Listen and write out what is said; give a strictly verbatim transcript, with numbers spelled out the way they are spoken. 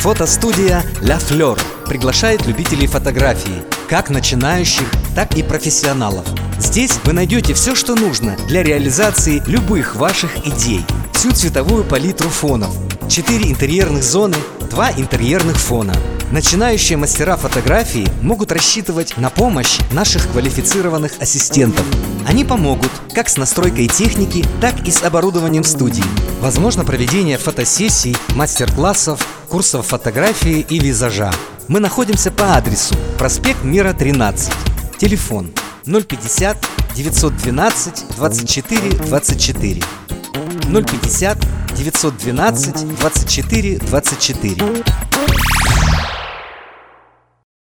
Фотостудия La Fleur приглашает любителей фотографии, как начинающих, так и профессионалов. Здесь вы найдете все, что нужно для реализации любых ваших идей. Всю цветовую палитру фонов, четыре интерьерных зоны, два интерьерных фона. Начинающие мастера фотографии могут рассчитывать на помощь наших квалифицированных ассистентов. Они помогут как с настройкой техники, так и с оборудованием студии. Возможно проведение фотосессий, мастер-классов, курсов фотографии и визажа. Мы находимся по адресу проспект Мира, тринадцать. Телефон ноль пятьдесят девятьсот двенадцать двадцать четыре двадцать четыре. ноль пятьдесят девятьсот двенадцать двадцать четыре двадцать четыре.